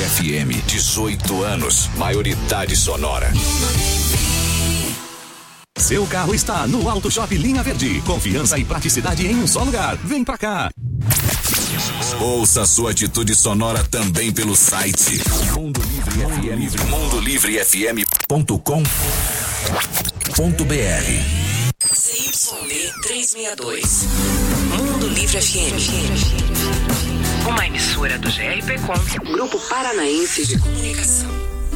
FM, 18 anos, maioridade sonora. Seu carro está no Auto Shop Linha Verde. Confiança e praticidade em um só lugar. Vem pra cá. Ouça sua atitude sonora também pelo site mundolivrefm.com.br. CYB 362. Mundo Livre FM. Uma emissora do GRPcom, Grupo Paranaense de Comunicação.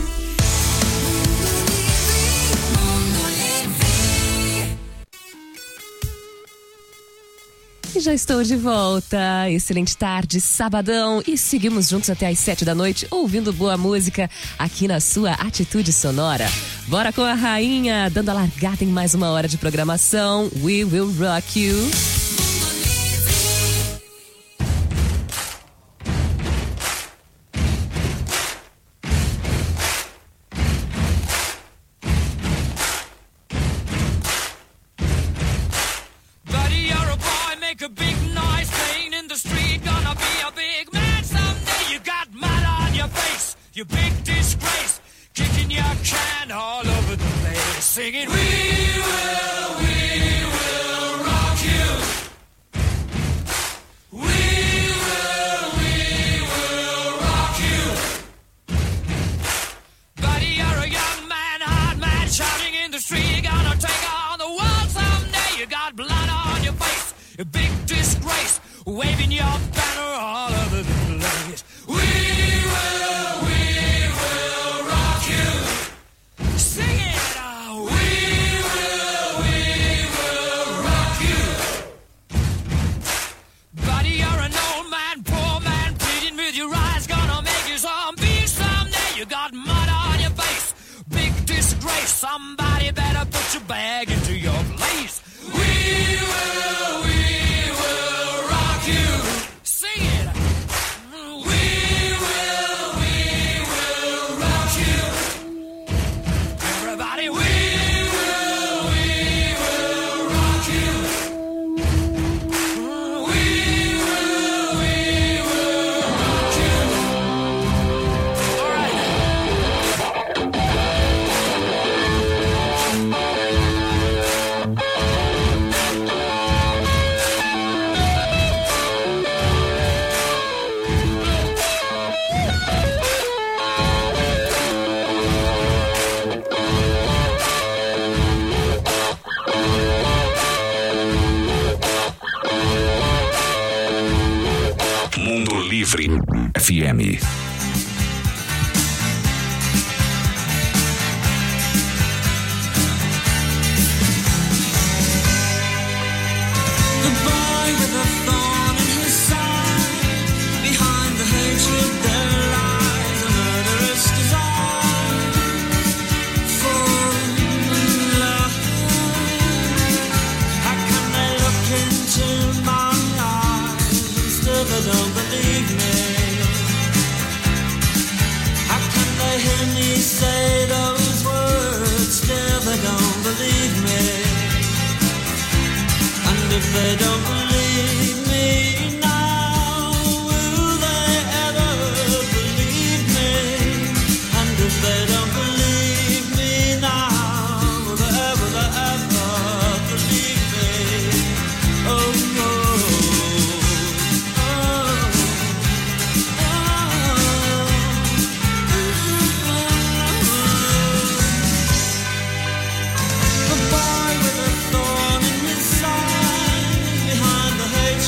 E já estou de volta. Excelente tarde, sabadão. E seguimos juntos até às 7 da noite, ouvindo boa música aqui na sua Atitude Sonora. Bora com a rainha, dando a largada em mais uma hora de programação. We Will Rock You. You big disgrace, kicking your can all over the place, singing, we will rock you. We will rock you. Buddy, you're a young man, hard man, shouting in the street, you're gonna take on the world someday. You got blood on your face, a big disgrace, waving your banner all over the place. We will rock you. Sing it out. We will rock you. Buddy, you're an old man, poor man, pleading with your eyes, gonna make you zombie someday. You got mud on your face, big disgrace. Somebody better put your bag into your place. We will rock you. Sing it. We will rock you. Everybody, we will rock you. We will rock you. All right. Mundo Livre FM. The boy with a thorn in his side, behind the hatred there lies a murderous desire for love. How can they look into my eyes and still they don't believe me? How can they hear me say those words, still they don't believe me? And if they don't believe me now, will they ever believe me? And if they don't believe me now, will they ever believe me? Oh, no. The boy with a thorn in his side, behind the hatred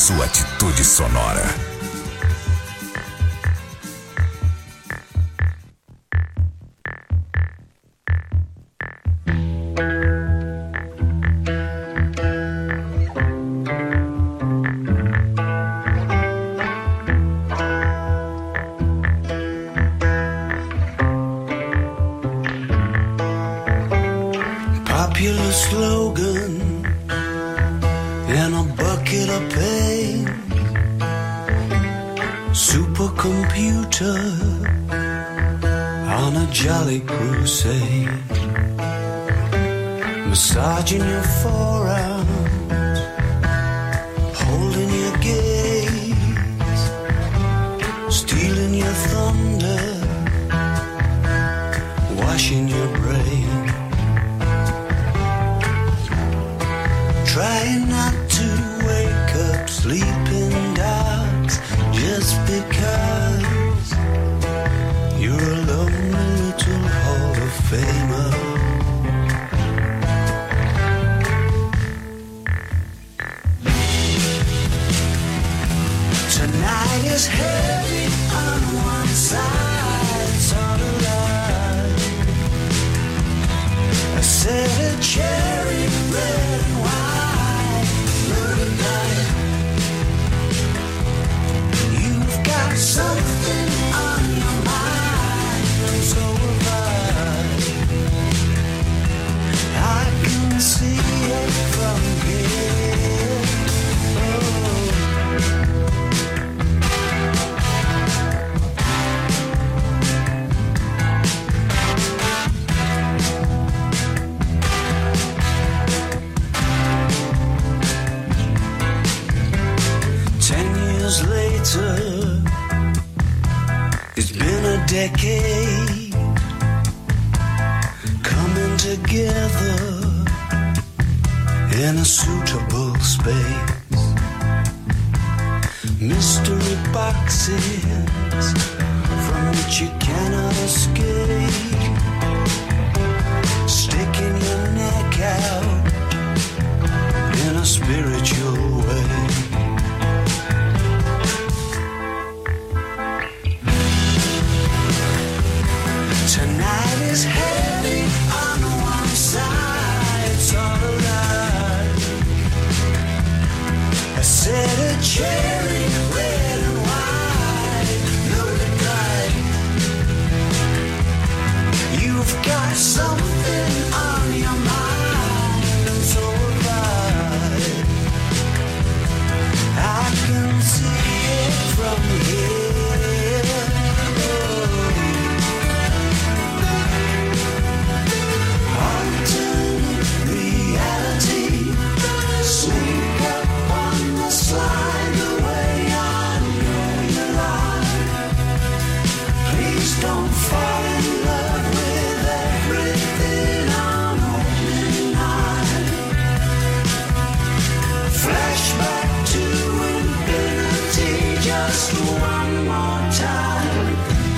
sua atitude sonora. Popular slogan and a bucket of pain. Supercomputer on a jolly crusade. Massaging your forearms, holding your gaze, stealing your thunder, washing your brain. Trying not to wake up sleeping dogs just because you're a lonely little Hall of Famer. Tonight is heavy on one side, sort of like a set of cherry red and white. You've got something on your mind, and so have I can see it from here. Oh. 10 years later, it's been a decade, coming together in a suitable space. Mystery boxes from which you cannot escape, sticking your neck out in a spiritual way. Tonight is heavy on one side, it's all alive. A set of cherry red and white, loaded bright. You've got something on your mind, and so have I can see it from here. Sneak up on the slide the way I know you lie. Please don't fall in love with everything on opening night. Flashback to infinity just one more time.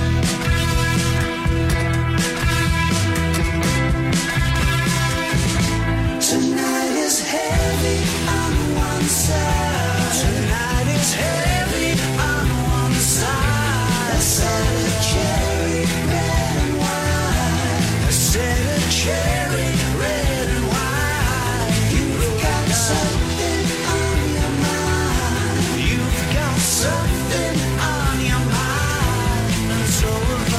Tonight is heavy on one side. Tonight is heavy on one side. A set of cherry red and white. A set of cherry red and white. You've got something on your mind. You've got something on your mind. And so have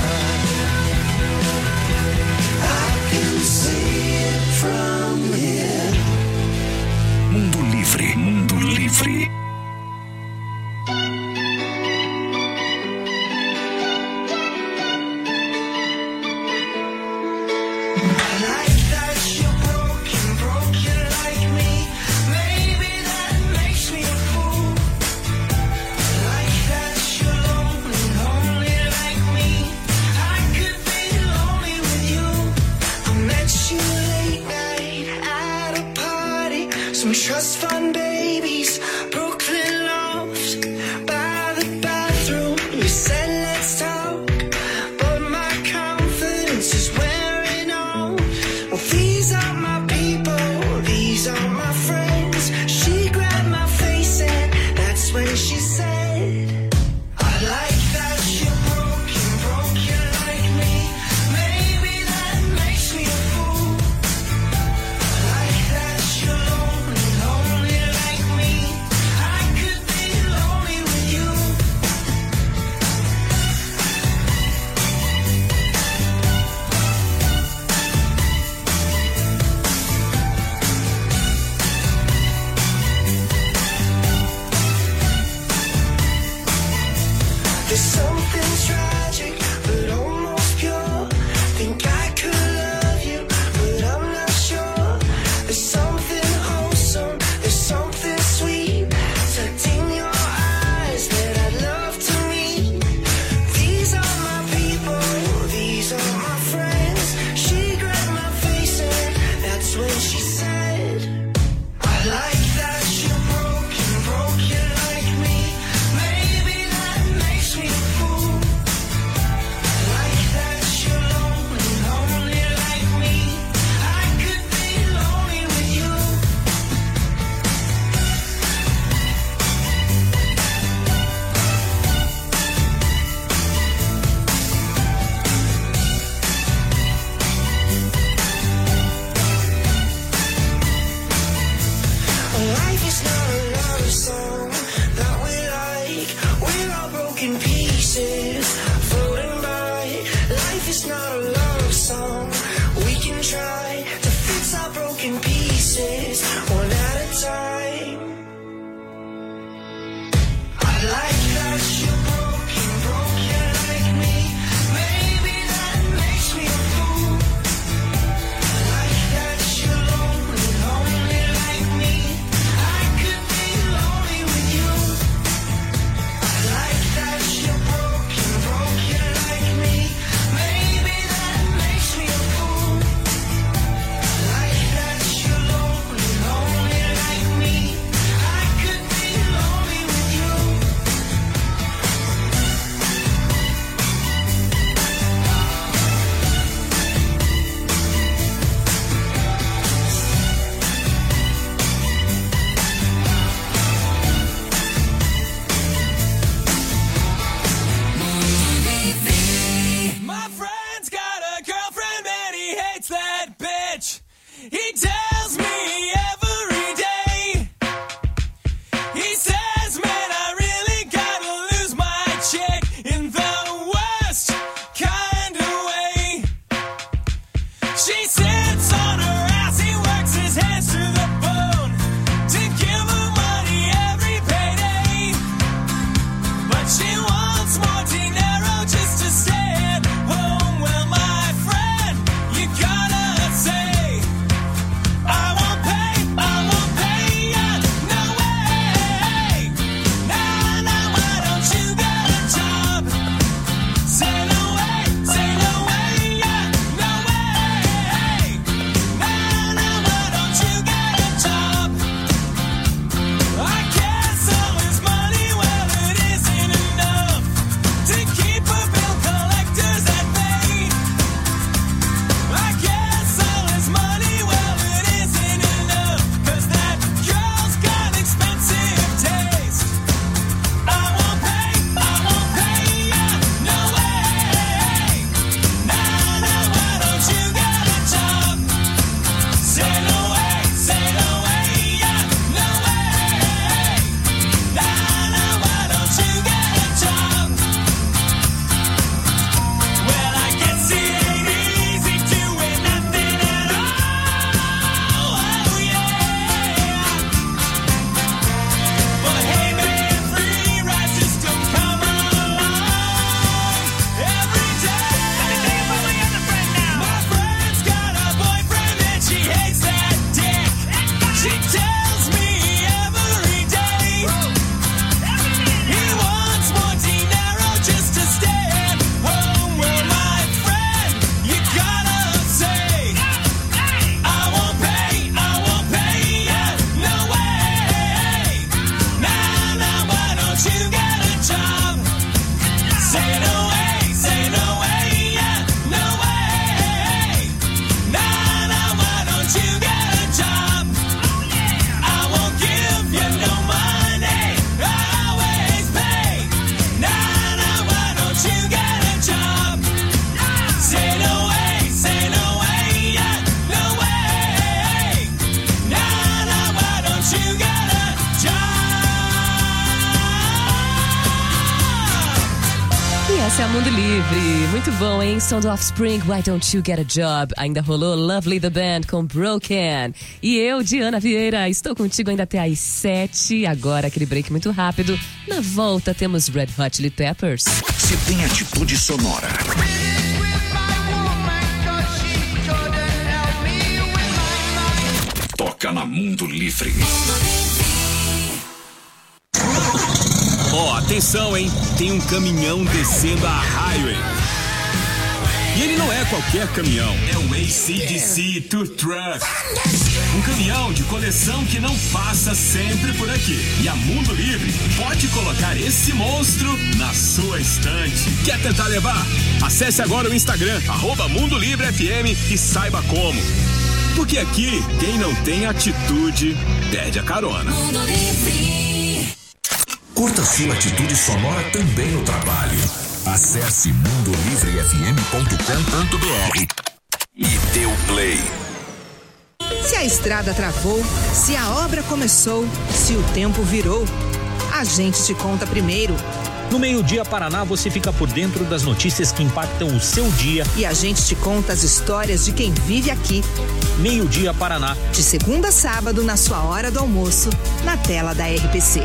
I can see it from here. Mundo Livre, Mundo Livre. Like that you're broken like me. Maybe that makes me a fool. Like that you're lonely like me. I could be lonely with you. I met you late night at a party. Some trust fund babies, Brooklyn loft, by the bathroom. You said let's talk, but my confidence is wearing on. Well, these are my people, these are my friends. She grabbed my face and face when she said, I like that you're broken like me. Maybe that makes me a fool. I like that you're lonely like me. I could be lonely with you. Life is not a love song that we like. We're all broken pieces floating by. Life is not a love song. We can try to fix our broken pieces one at a time. I like that you're broken like me. Maybe that makes me a fool. I like that you're lonely like me. I could be lonely with you. I like that you're broken like me. Maybe that makes me a fool. I like that you're lonely like me. I could be lonely with you. My friend's got a girlfriend and he hates that bitch. He tells me every day. He says, man, I really gotta lose my chick in the worst kind of way. She sits on her ass, he works his hands to the bone to give her money every payday. But she wants more dinero just to stay at home. Well, my friend, you gotta say, I won't pay ya, no way. Nah, why don't you get a job? Say no way, yeah, no way. Nah, why don't you get a job? I guess all his money, well, it isn't enough to keep a bill collectors at bay. I guess all his money, well, it isn't enough, 'cause that girl's got expensive taste. I won't pay ya, no way. Nah, why don't you get a job? Say no way, yeah, no way. Nah, why don't you get a job? Well, I guess it ain't easy doing nothing at all. Oh, yeah. But hey, man, free rides just don't come along every day. My friend's got a boyfriend and she hates that dick. She tells me every day. He wants more dinero just to stay at home. Well, my friend, you gotta say, I won't pay ya, no way. Nah, why don't you get a job? Say no way, yeah, no way. Nah, why don't you get a job? I won't give you no money, I always pay. Nah, why don't you get a job? Say no way, yeah, no way. Nah, why don't you get a job? E essa é a Mundo Livre. Muito bom, hein? Som do Offspring, Why Don't You Get a Job? Ainda rolou Lovely the Band com Broken. E eu, Diana Vieira, estou contigo ainda até às 7. Agora aquele break muito rápido. Na volta temos Red Hot Chili Peppers. Se tem atitude sonora. Toca na Mundo Livre. Ó, atenção, hein? Tem um caminhão descendo a highway. E ele não é qualquer caminhão, é o AC/DC Tour Truck. Um caminhão de coleção que não passa sempre por aqui. E a Mundo Livre pode colocar esse monstro na sua estante. Quer tentar levar? Acesse agora o Instagram, @MundoLivreFM e saiba como. Porque aqui, quem não tem atitude, perde a carona. Curta sua atitude sonora também no trabalho. Acesse mundolivrefm.com.br e dê o play. Se a estrada travou, se a obra começou, se o tempo virou, a gente te conta primeiro. No Meio-Dia Paraná você fica por dentro das notícias que impactam o seu dia. E a gente te conta as histórias de quem vive aqui. Meio-Dia Paraná. De segunda a sábado, na sua hora do almoço, na tela da RPC.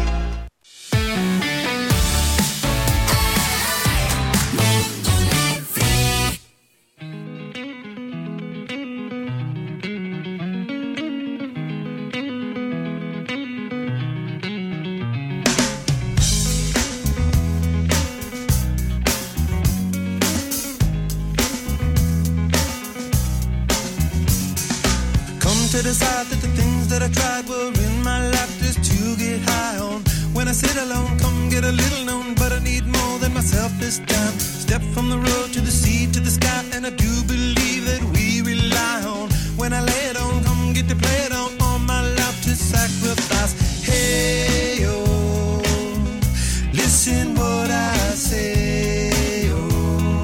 To decide that the things that I tried were in my life just to get high on. When I sit alone, come get a little known, but I need more than myself this time. Step from the road to the sea to the sky, and I do believe that we rely on. When I lay it on, come get to play it on, all my life to sacrifice. Hey, oh, listen what I say, oh,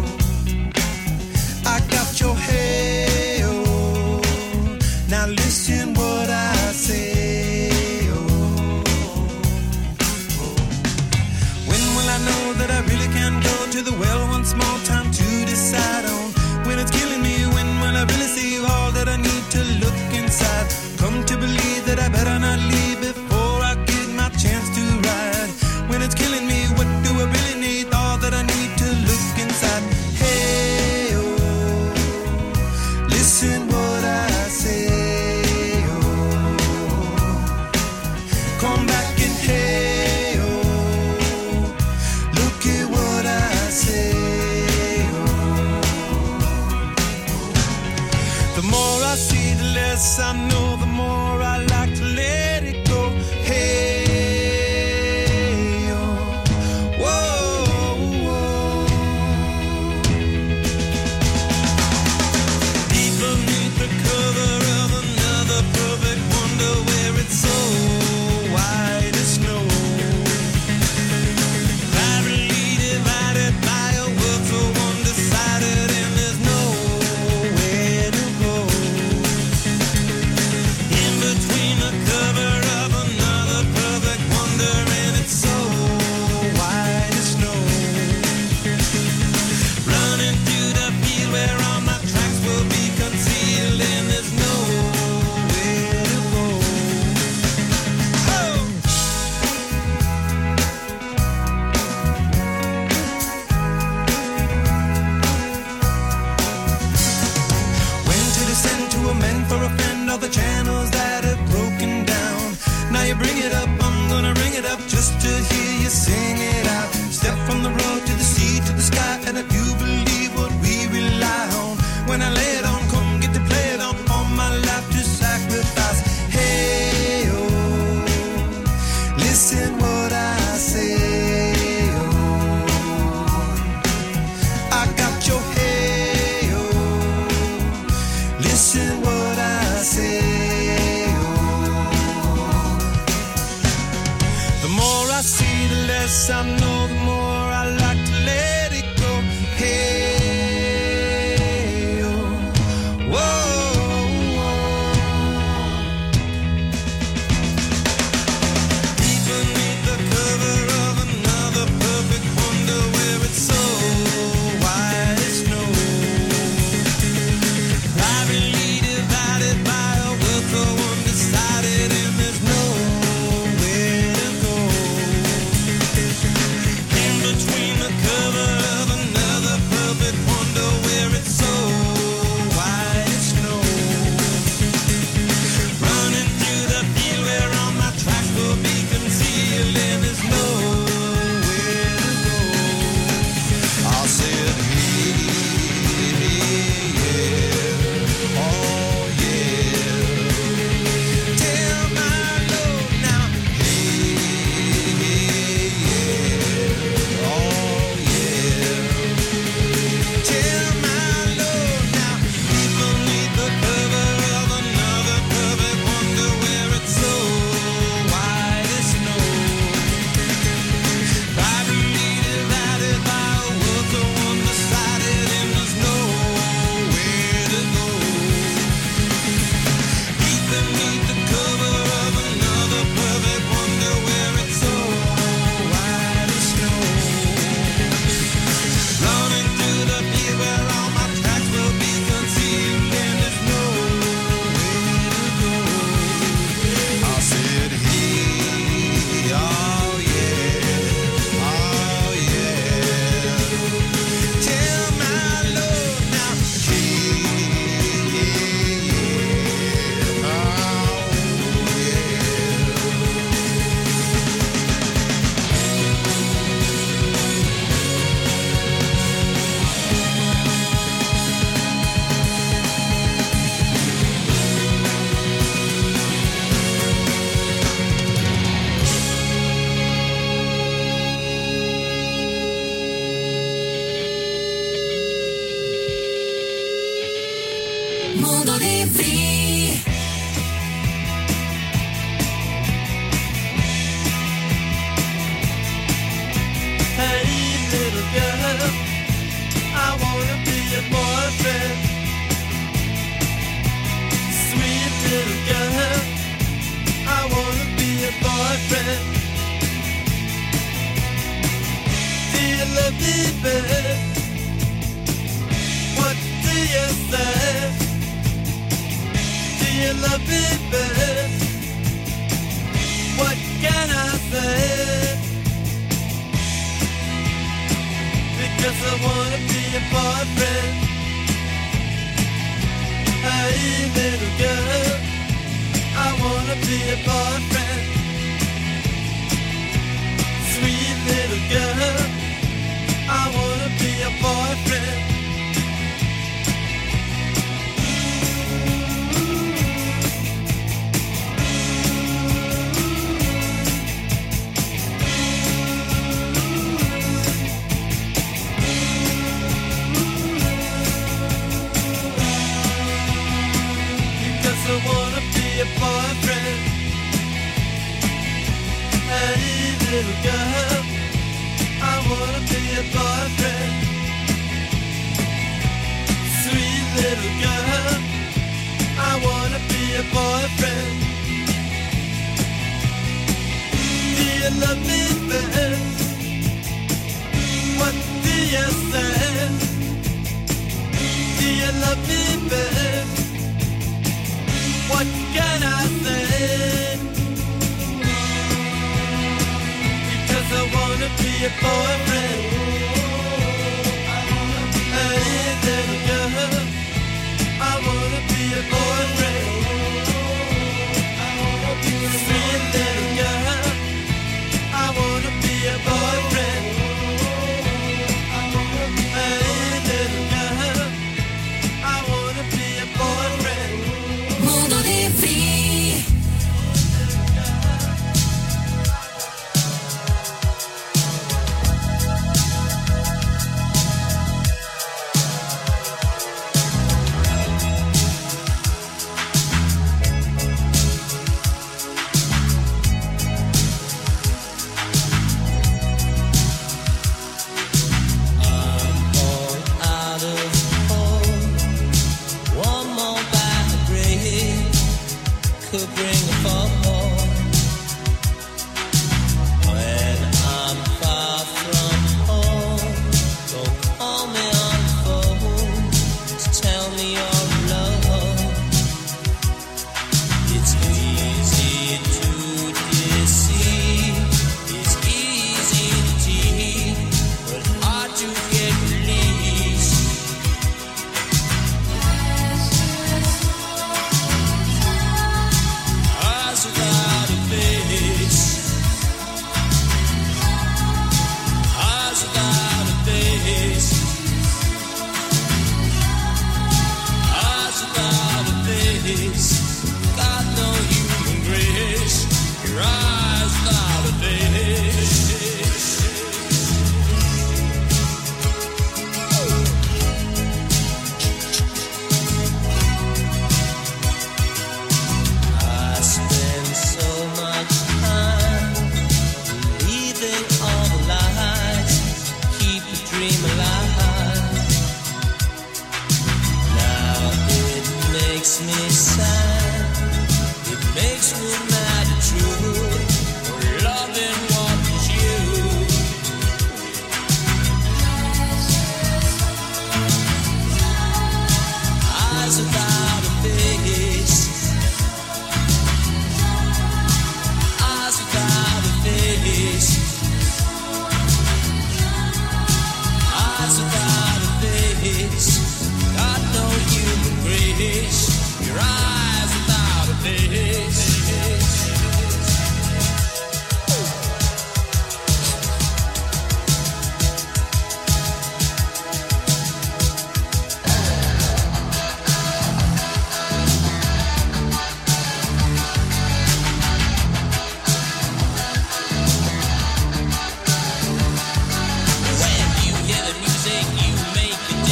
I got your head. Now listen what I say, oh, oh. When will I know that I really can go to the well once more? Time to decide on. When it's killing me, when will I really see all that I need to look inside? Come to believe that I better not leave before I get my chance to ride. When it's killing me, what do I really need? All that I need to look inside. Hey, oh, listen what I say. Come back and hey, oh, look at what I say, oh. The more I see, the less I know, the more I like to let it go. Hey, oh, whoa, whoa. Deep beneath the cover of another perfect wonder where it's so white as snow, privately divided by a world so undecided, and there's nowhere to go. In between the cover of another perfect wonder, and it's so white as snow. Running through the field where all my tracks will be concealed, and there's nowhere to go. Men for a friend, all the channels that have broken down. Now you bring it up, I'm gonna ring it up just to hear you sing it out. Step from the road to the sea to the sky, and I do believe what we rely on. When I lay it on, come get to play it on, all my life to sacrifice. Hey, oh, listen what I say, oh, I got your hey, oh, listen what I say. little girl, I wanna be your boyfriend. Do you love me, babe? What do you say? Do you love me, babe? What can I say? Because I wanna be your boyfriend. Hey, little girl, I wanna be your boyfriend. Sweet little girl, I wanna be your boyfriend. I wanna be your boyfriend. Hey, little girl, I wanna be your boyfriend. Sweet little girl, I wanna be your boyfriend. Do you love me, babe? What do you say? Do you love me, babe? What can I say? Because I wanna be your boyfriend. Hey, little girl, I wanna be your boyfriend. Sweet little girl, I wanna be your boyfriend. Hey, little girl, I wanna be your boyfriend. Mundo Livre.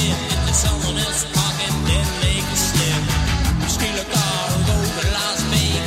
Steal a car, go to Las Vegas.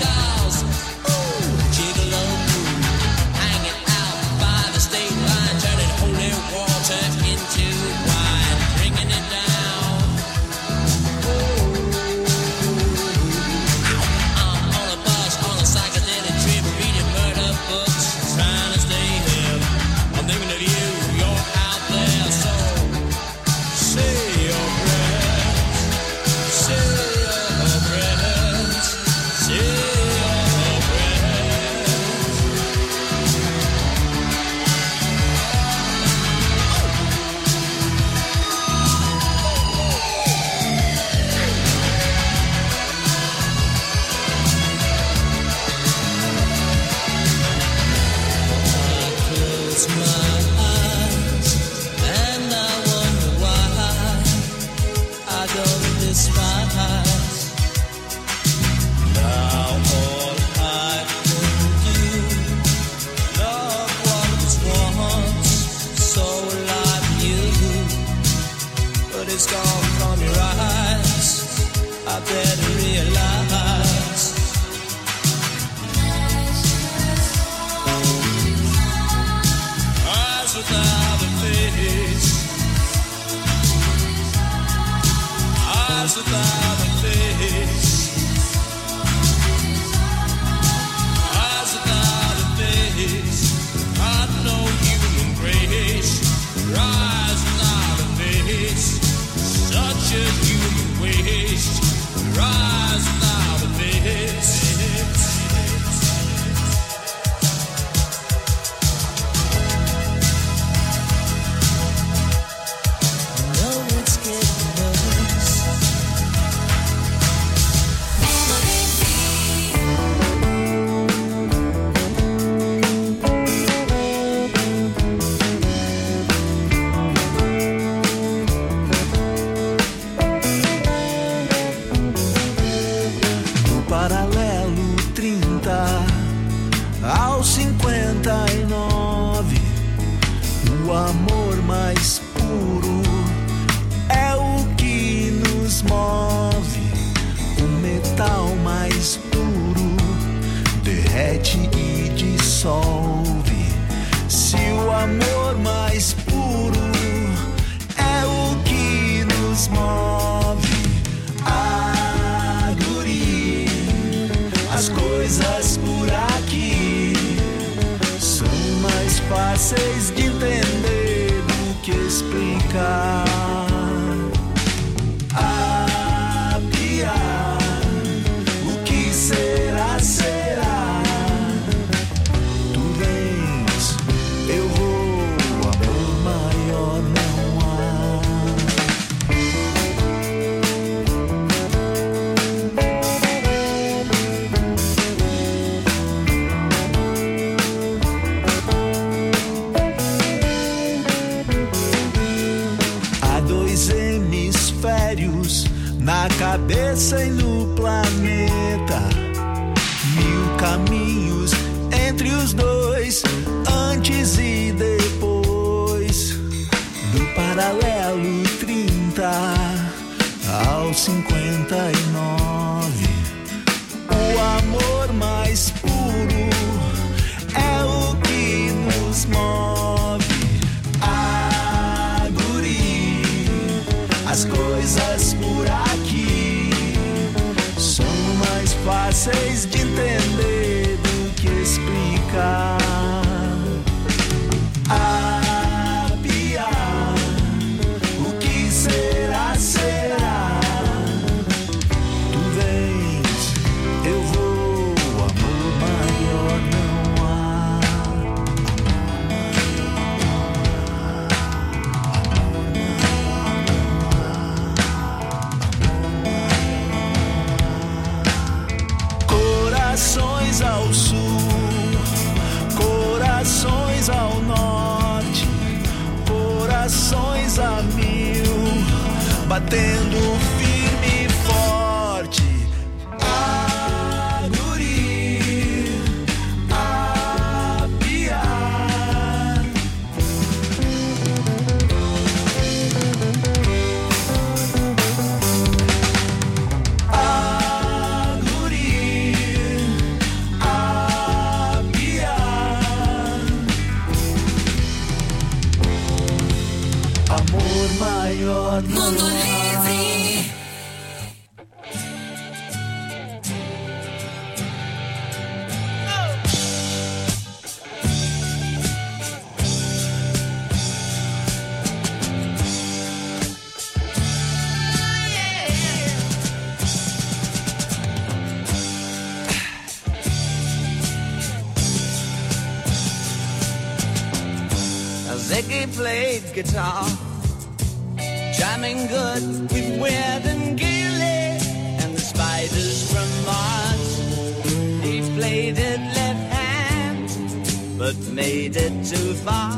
Aos 59, o amor mais puro é o que nos move. O metal mais puro derrete e dissolve. Se o amor mais puro é o que nos move. Ah, guri, as coisas por aqui são mais fáceis de entender do que explicar. Ah, pia, o que será, será. Tu vens, eu vou, amor maior não há. Há dois hemisférios na cabeça e no planeta. 1000 caminhos entre os dois, antes e depois do paralelo 30 ao 59. O amor mais puro é o que nos move. Ah, guri, as coisas por aqui são mais fáceis de entender do que explicar. Ah, pia, o que será, será. Tu vens, eu vou, amor maior não há. Corações ao sul, corações ao norte, corações a 1000, batendo firme e forte. Ah, guri, ah, pia. Ah, guri, ah, pia. Amor maior não Mundo há. Livre. Ziggy played guitar, jamming good with Weird and Gilly and the Spiders from Mars. He played it left hand, but made it too far.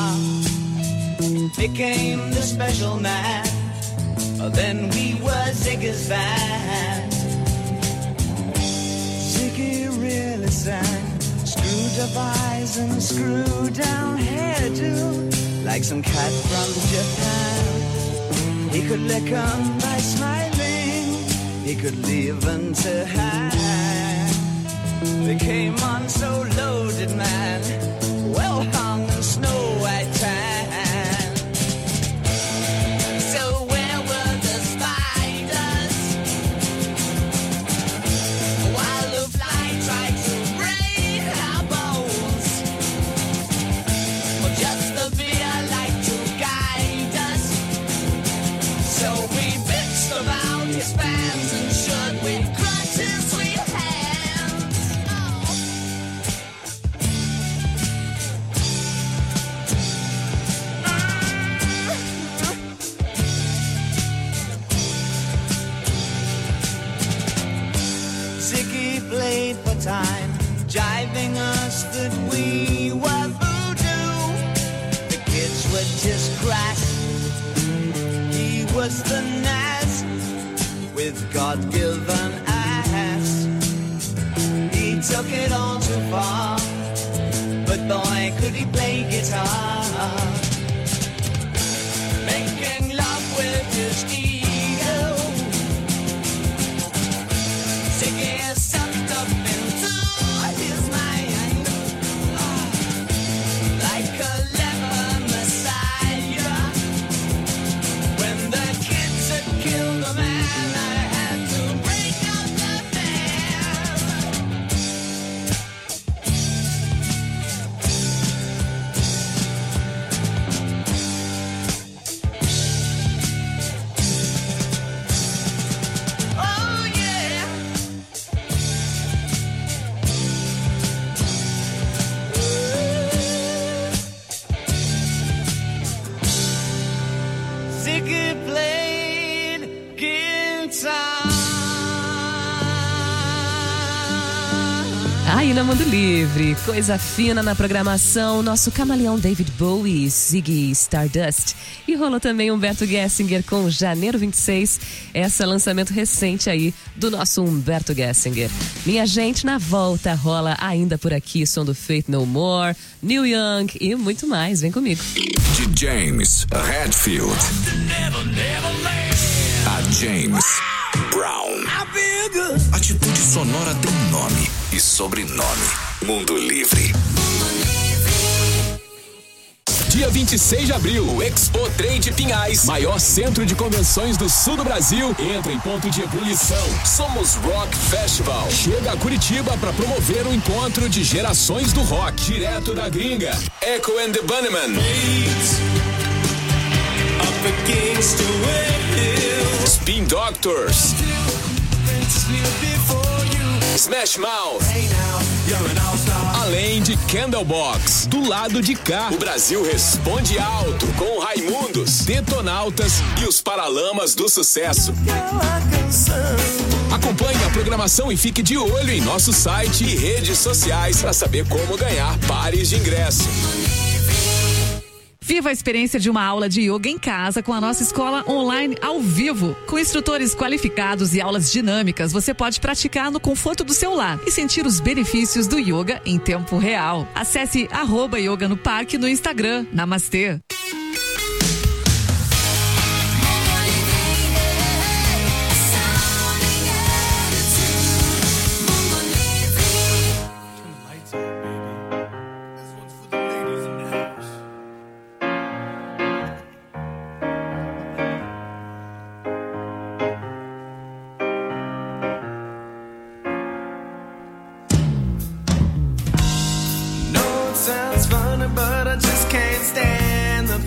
Became the special man, then we were Ziggy's band. Ziggy really sang, screwed up eyes and screwed down hairdo, like some cat from Japan. He could lick 'em by smiling, he could leave 'em to hand. They came on so loaded, man, well hung in snow white tan. So where were the spiders while the fly tried to break our bones? Or just the fear like to guide us? So we bitched about his fans and should with grudges we hands. Ziggy played for time, jiving us that we were voodoo. The kids were just crass, he was the Nas with God-given ass. He took it all too far, but boy, could he play guitar. Making love with his ego, singing sucked up into his mind, like a leper messiah. When the kids had killed the man, I had to break up the band. Oh yeah. Ziggy played guitar. Aí no Mundo Livre, coisa fina na programação, nosso camaleão David Bowie, Ziggy Stardust. E rolou também Humberto Gessinger com Janeiro 26, esse lançamento recente aí do nosso Humberto Gessinger. Minha gente, na volta rola ainda por aqui som do Faith No More, Neil Young e muito mais, vem comigo. De James Hetfield a James Brown. Atitude Sonora tem nome e sobrenome. Mundo Livre. Dia 26 de abril, o Expo Trade Pinhais, maior centro de convenções do sul do Brasil, entra em ponto de ebulição. Somos Rock Festival. Chega a Curitiba para promover o encontro de gerações do rock, direto da gringa. Echo and the Bunnymen. Spin Doctors. Smash Mouth. Além de Candlebox. Do lado de cá, o Brasil responde alto com Raimundos, Detonautas e os Paralamas do Sucesso. Acompanhe a programação e fique de olho em nosso site e redes sociais para saber como ganhar pares de ingresso. Viva a experiência de uma aula de yoga em casa com a nossa escola online ao vivo. Com instrutores qualificados e aulas dinâmicas, você pode praticar no conforto do seu lar e sentir os benefícios do yoga em tempo real. Acesse @yoga no parque no Instagram. Namastê. Sounds funny, but I just can't stand the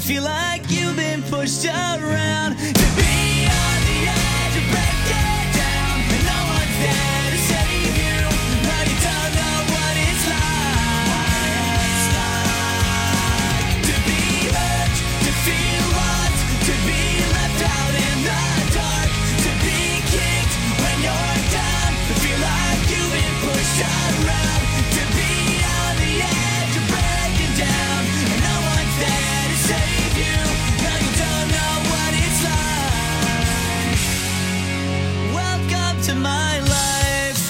feel like you've been pushed around. To be on the edge of breaking down, and no one's there to save you. Now you don't know what it's like. To be hurt, to feel lost, to be left out in the dark, to be kicked when you're down, to feel like you've been pushed around. To be on the edge of breaking down, and no one's there to save you. Now you don't know what it's like. Welcome to my life.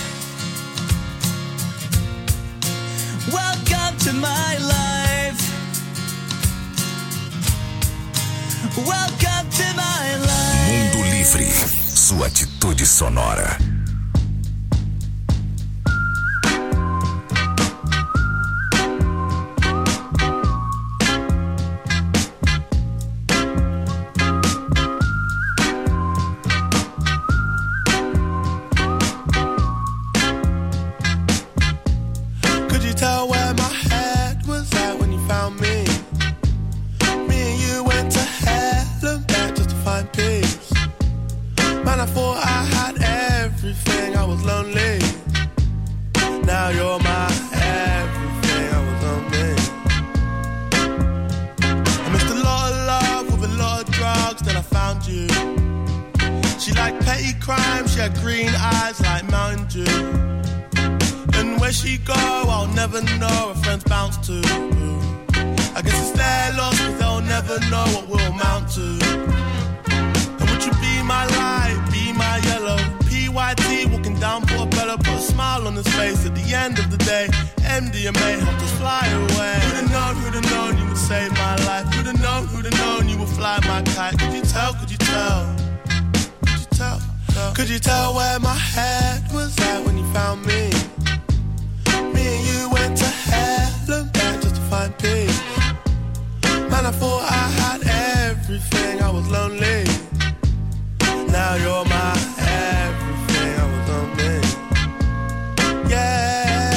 Welcome to my life. Welcome to my life. Mundo Livre, sua atitude sonora. Could you tell where my head was at when you found me? Me and you went to hell and back just to find peace. Man, I thought I had everything, I was lonely. Now you're my everything, I was lonely. I missed a lot of love with a lot of drugs, then I found you. She liked petty crime, she had green eyes like Mountain Dew. And where she go, I'll never know, her friends bounce to. I guess it's their loss, cause they'll never know what we'll amount to. And would you be my light, be my yellow? PYT walking down Portobello, put a smile on his face at the end of the day. MDMA helped us fly away. Who'd have known you would save my life? Who'd have known you would fly my kite? Could you tell, could you tell? Could you tell? Could you tell where my head was at when you found me? Me and you went to hell and back just to find peace. Man, I thought I had everything, I was lonely. Now you're my everything, I was lonely. Yeah.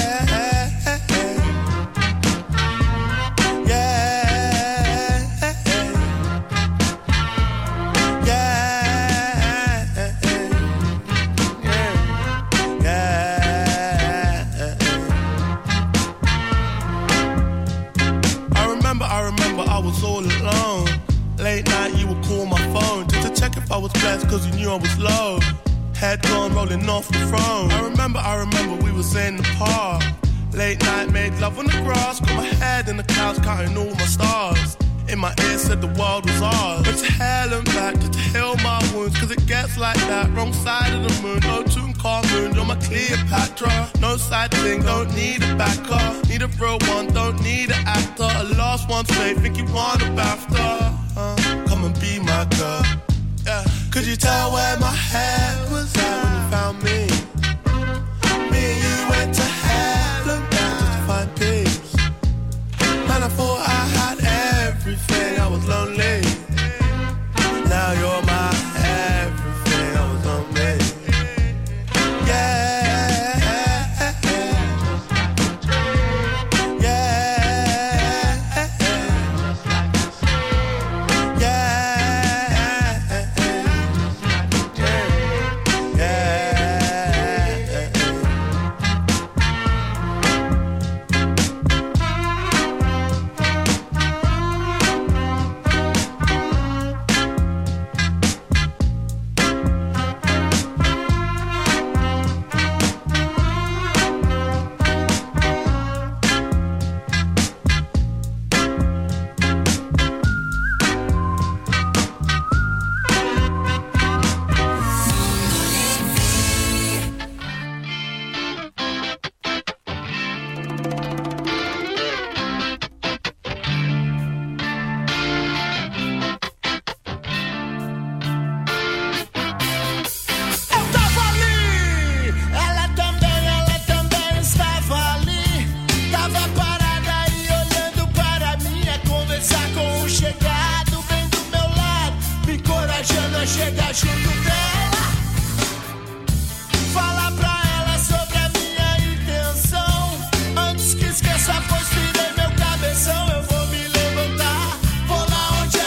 I was all alone. Late night you would call my phone just to check if I was blessed, cause you knew I was low. Head gone rolling off the throne. I remember we was in the park. Late night made love on the grass. Got my head in the clouds counting all my stars. In my ear said the world was ours. Went to hell and back just to heal my wounds, cause it gets like that. Wrong side of the moon, no Tutankhamun. You're my Cleopatra. No side thing, don't need a backer. Need a real one, don't need an actor. A lost one's fate, think you want a BAFTA. Come and be my girl. Yeah. Could you tell where my head was at when you found me? Me and you went to hell and back just to find peace. Man, I thought I had everything, I was lonely. Now you're my everything, I was lonely. Yeah. Chega junto dela, fala pra ela sobre a minha intenção. Antes que esqueça, pois virei meu cabeção. Eu vou me levantar, vou lá onde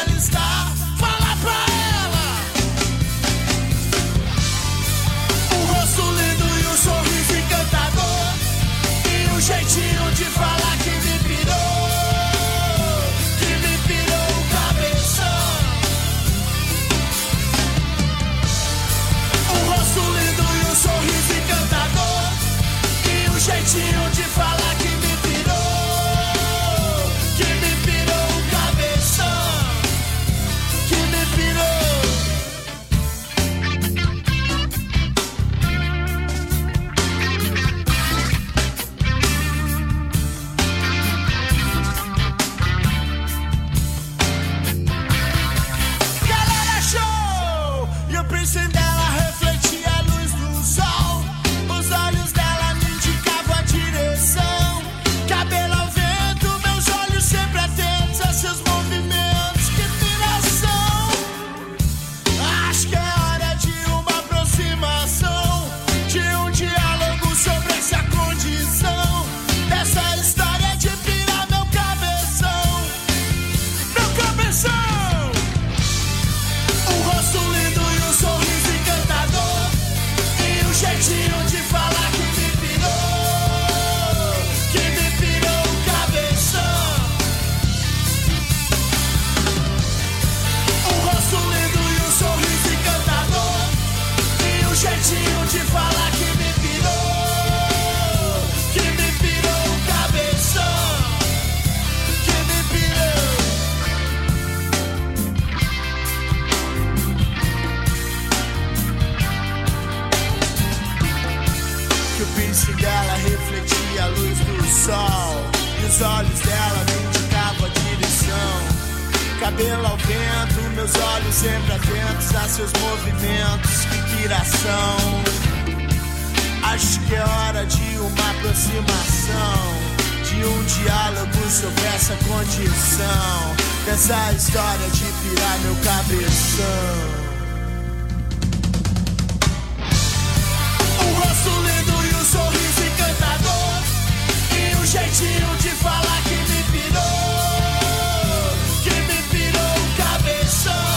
Os olhos dela me indicavam a direção. Cabelo ao vento, meus olhos sempre atentos a seus movimentos. Que piração. Acho que é hora de uma aproximação, de um diálogo sobre essa condição, dessa história de pirar meu cabeção. O rosto lindo e o sorriso encantador, e um jeitinho de falar que me pirou o cabeção.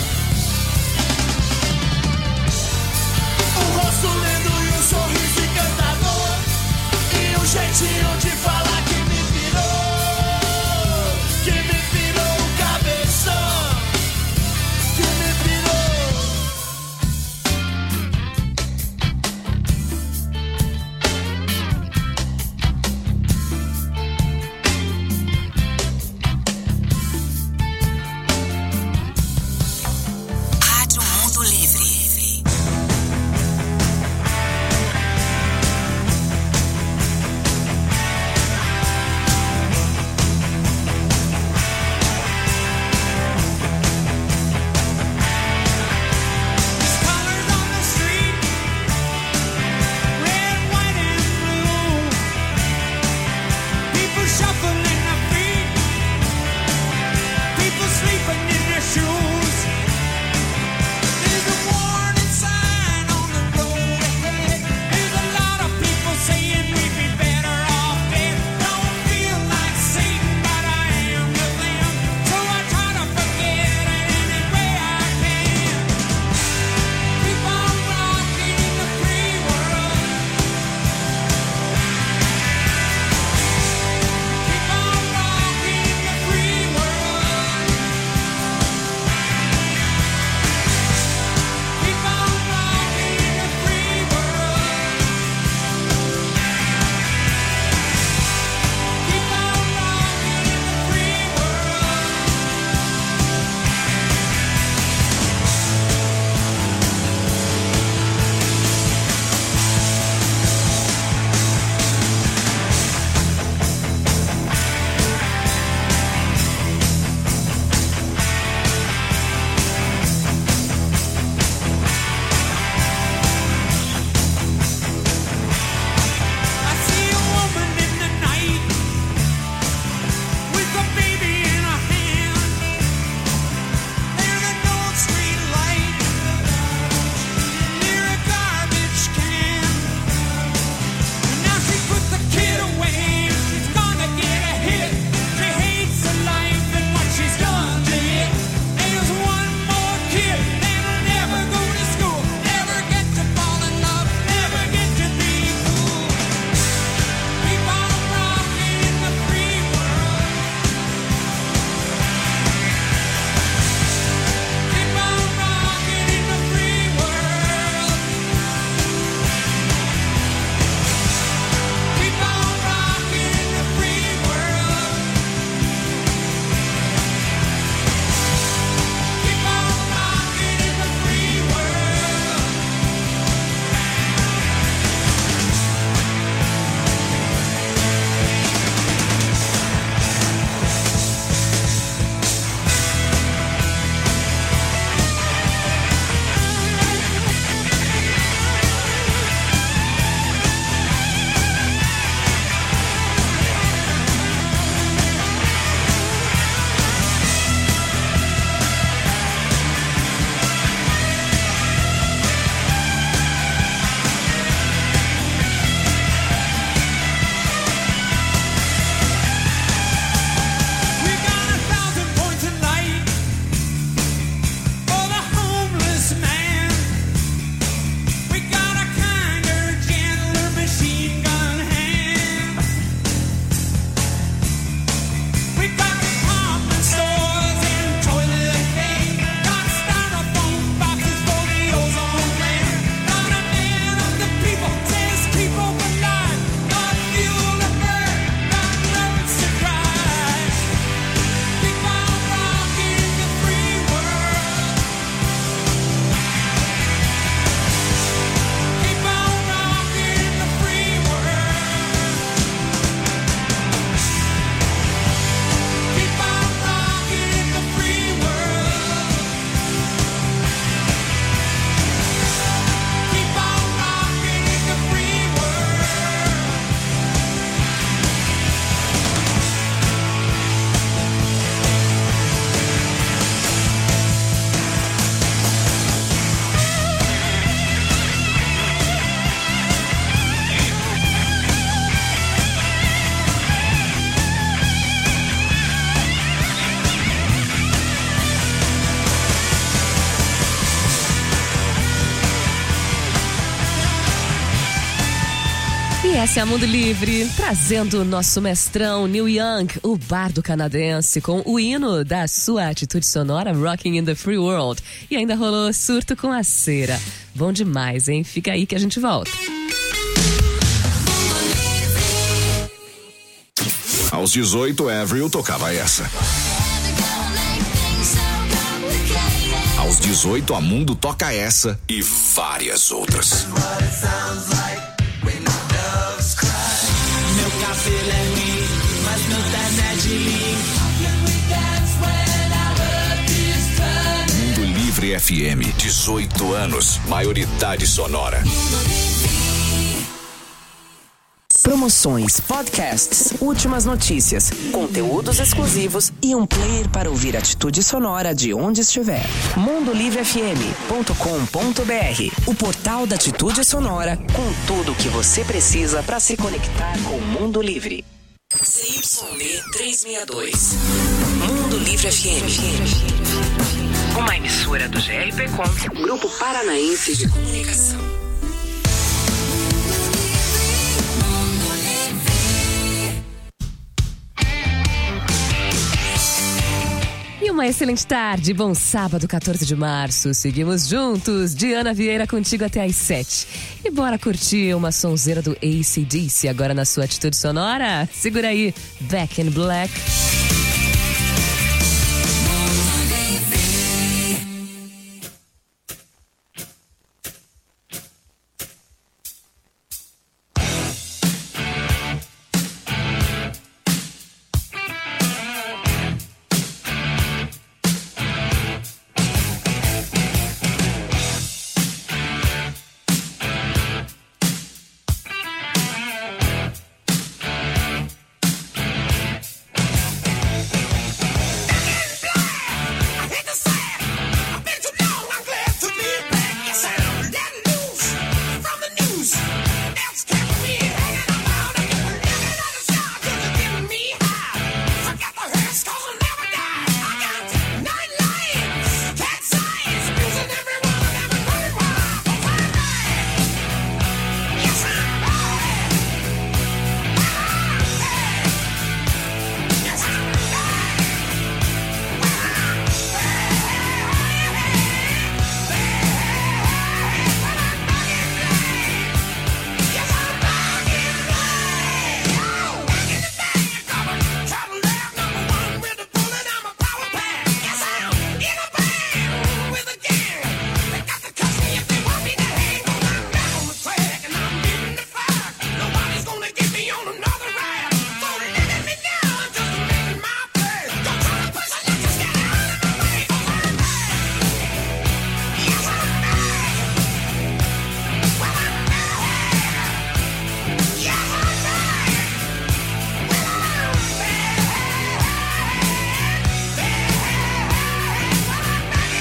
O rosto lindo e um sorriso encantador, e um jeitinho de falar que me pirou o cabeção, que me pirou. Essa é a Mundo Livre, trazendo o nosso mestrão Neil Young, o bardo canadense, com o hino da sua atitude sonora, Rocking in the Free World. E ainda rolou Surto com a Cera. Bom demais, hein? Fica aí que a gente volta. Aos 18, Avril tocava essa. Aos 18, a Mundo toca essa e várias outras. Meu cabelo é ruim, mas meu terno é de linho. Mundo Livre FM, 18 anos, maioridade sonora. Promoções, podcasts, últimas notícias, conteúdos exclusivos e um player para ouvir atitude sonora de onde estiver. mundolivrefm.com.br, o portal da atitude sonora com tudo o que você precisa para se conectar com o mundo livre. CYB 362, Mundo Livre FM. Uma emissora do GRPcom, Grupo Paranaense de Comunicação. E uma excelente tarde, bom sábado, 14 de março. Seguimos juntos, Diana Vieira contigo até às 7. E bora curtir uma sonzeira do AC/DC agora na sua atitude sonora? Segura aí, Back in Black.